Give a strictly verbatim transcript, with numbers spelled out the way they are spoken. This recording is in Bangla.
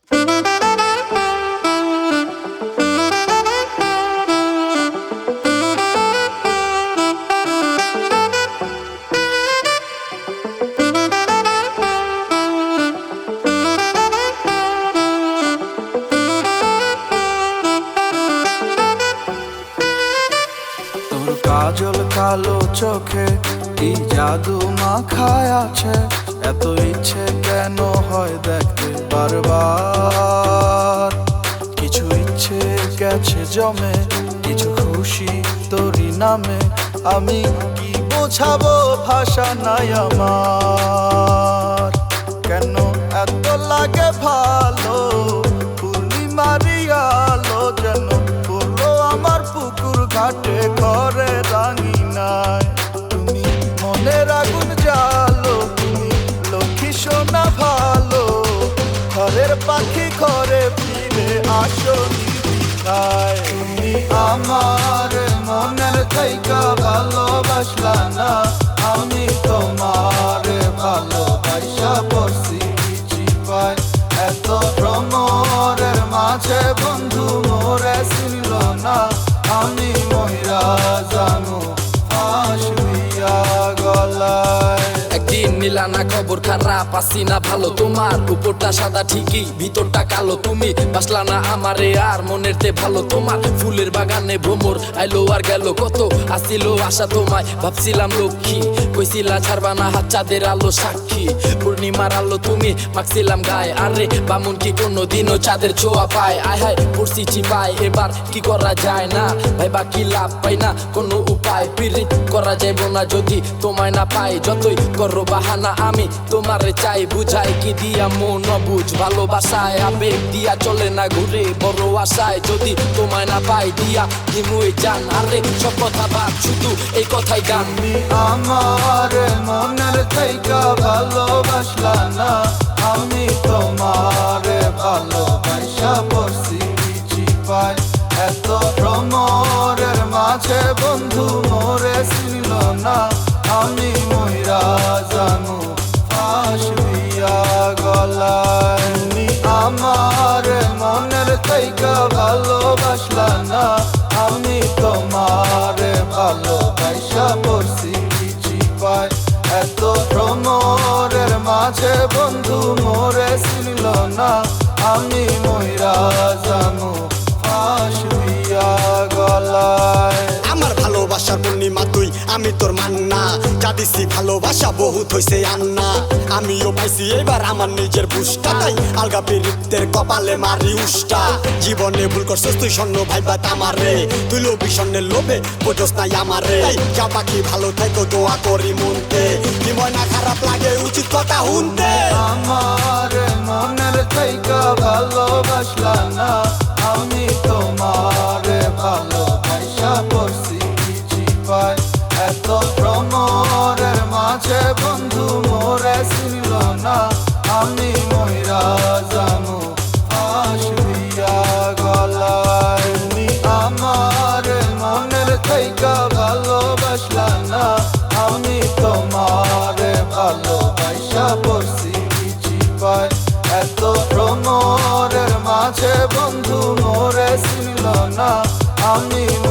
কাজল কালো চোখে কি জাদু মাখায় আছে, এত ইচ্ছে কেন হয় দেখতে বারবার। কিছু ইচ্ছে গেছে জমে, কিছু খুশি তোরই নামে, আমি কি বোঝাবো ভাষা নাই আমার। কেন এত লাগে ভালো পূর্ণিমারি আলো, যেন বললো আমার পুকুর ঘাটে করে রাঙিনায়। তুমি মনের আগুন জ্বালো, তুমি লক্ষ্মী সোনা ভালো, ঘরের পাখি ঘরে ফিরে আসো নির্দ্বিধায়। তুমি আমার মনের থেইকা ভালোবাসলা না, আমি তোমার ভালোবাসা পড়ছি চিপায়। এত ভ্রমরের মাঝে বন্ধু মোরে চিনল না, আমি মহিরা জানু ফাঁস দিয়া গলায়। একদিন নিলানা খবর খারাপ, আসি না ভালো, তোমার উপরটা সাদা ঠিকই ভিতরটা কালো। তুমি বাসলা না আমারে আর মনের তে ভালো, তোমার ফুলের বাগানে ভ্রমর আইলো আর গেল। কত আসিল আশা তোমায়, ভাবছিলাম লক্ষ্মী, কইছিলা ছাড়বা না হাত চাঁদের আলো সাক্ষী। পূর্ণিমার আলো তুমি মাখছিলাম গায়ে, আরে বামুন কি কোনো দিনও চাঁদের ছোঁয়া পায়। আয় হায় পড়ছি চিপায়, এবার কি করা যায় না ভাইবা, কি লাভ পাই না কোনো উপায়। পিরিত করা যাইব না যদি তোমায় না পাই, যতই করো বাহানা আমি তোমারে চাই। বুঝাই কি দিয়া মন অবুঝ, ভালোবাসায় আবেগ দিয়া চলে না ঘুরে বড় আশায়। যদি তোমায় না পাই দিয়া দিমুই জান, আরে সব কথা বাদ শুধু এই কথাই গান। তুমি আমার মনের থেইকা ভালোবাসলা না, আমি তোমার ভালোবাসা পড়ছি চিপায়। এত ভ্রমরের মাঝে বন্ধু মোরে চিনল না, আমি মহিরা জানু ফাঁস দিয়া গলায়। তুমি আমার মনের থেইকা ভালোবাসলা না, আমি তোমার ভালোবাসা পড়ছি চিপায়। এত ভ্রমরের মাঝে বন্ধু মোরে চিনল না, আমি মহিরা জানু ফাঁস দিয়া গলায়। আমার ভালোবাসার পূর্ণিমা তুই, আমি তোর মান্না, যা দিছি ভালোবাসা বহুত হইছে আন্না। আমিও পাইছি এবার আমার নিজের বুঝটা, তাই আলগা পিরিতের কপালে মারি উষ্টা। জীবনে ভুল করছিস তুই স্বর্ণ ভাইবা তামারে, তুই লোভী স্বর্ণের লোভে বোঝস নাই আমারে। যা পাখি ভালো থাকো দোয়া করি মনতে, কি ময়না খারাপ লাগে উচিত কথা শুনতে। আমার মনের থেইকা ভালোবাসলা না, আমি তোমার ভালোবাসা পড়ছি চিপায়। এত ভ্রমরের মাঝে বন্ধু মোরে চিনল না, আমি মহিরা জানু ফাঁস দিয়া গলায়। তুমি আমার মনের থেইকা ভালোবাসলা না, আমি তোমার ভালোবাসা পড়ছি চিপায়। এত ভ্রমরের মাঝে বন্ধু মোরে চিনল না, আমি